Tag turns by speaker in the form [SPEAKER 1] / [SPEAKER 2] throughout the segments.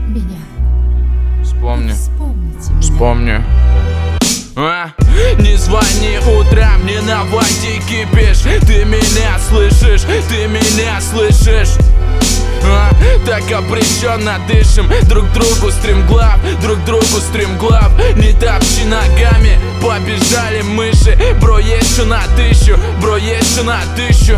[SPEAKER 1] меня.
[SPEAKER 2] Вспомни.
[SPEAKER 1] Вспомните меня.
[SPEAKER 2] Вспомни. Не звони утром, не наводи кипиш. Ты меня слышишь, ты меня слышишь. Так обреченно дышим друг другу стримглав, друг другу стримглав. Не топчи ногами, побежали мыши. Бро, есть что на 1000, бро, есть что на 1000.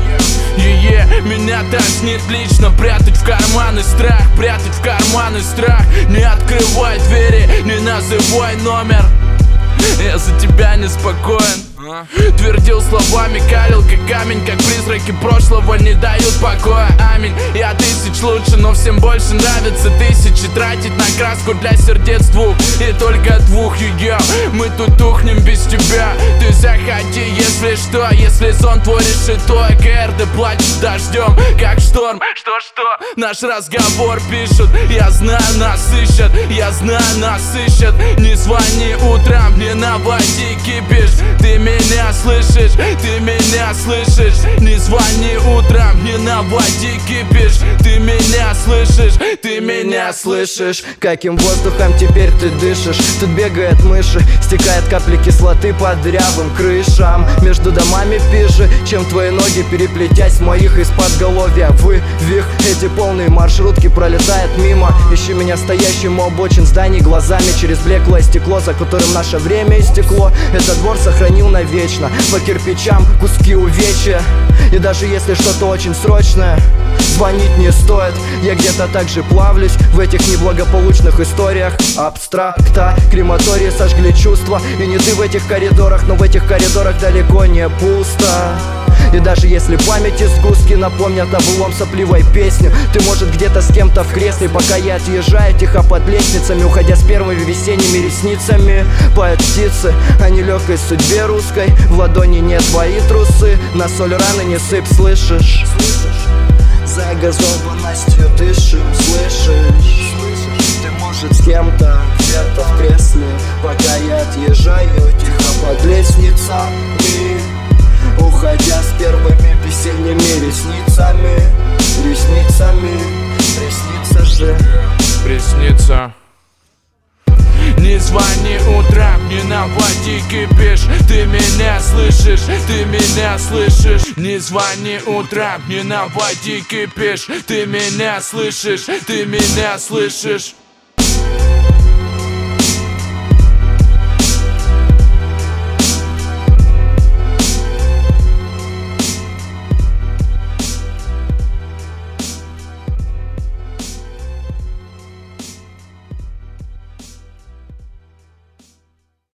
[SPEAKER 2] Меня тошнит лично. Прятать в карманы страх, прятать в карманы страх. Не открывай двери, не называй номер. Я за тебя неспокоен. Твердил словами, калил как камень, как призраки прошлого не дают покоя. Аминь. Я 1000 лучше, но всем больше нравится 1000. Тратить на краску для сердец двух и только двух. Мы тут тухнем без тебя. Ты заходи, если что. Если сон твой решетой, КРД плачет дождем, как шторм. Что? Наш разговор пишут. Я знаю, нас ищут. Я знаю, нас ищут. Не звони утром, не наводи кипиш. Ты меня слышишь, ты меня слышишь. Не звони утром, не наводи кипиш. Ты меня слышишь, ты меня слышишь.
[SPEAKER 3] Каким воздухом теперь ты дышишь? Тут бегают мыши, стекают капли кислоты по дырявым крышам. Между домами пиже, чем твои ноги, переплетясь в моих из-под головья. Вывих, эти полные маршрутки пролетают мимо. Ищи меня стоящим у обочин зданий глазами через блеклое стекло, за которым наше время истекло. Этот двор сохранил навечно по кирпичам куски увечья. И даже если что-то очень срочное, звонить не стоит. Я где-то так же плавлюсь в этих неблагополучных историях абстракта. Крематории сожгли чувства, и не ты в этих коридорах, но в этих коридорах далеко не пусто. И даже если памяти сгустки напомнят о былом сопливой песню, ты, может, где-то с кем-то в кресле, пока я отъезжаю тихо под лестницами, уходя с первыми весенними ресницами. Поют птицы о нелегкой судьбе русской. В ладони нет твои трусы, на соль раны не сыпь, слышишь? Загазованностью дышим, слышишь? Ты, может, с кем-то где-то в кресле, пока я отъезжаю тихо под лестницами, уходя с первыми весенними ресницами. Ресница же.
[SPEAKER 2] Приснится. Не звони утром, не наводи кипиш. Ты меня слышишь, ты меня слышишь. Не звони утром, не наводи кипиш. Ты меня слышишь, ты меня слышишь.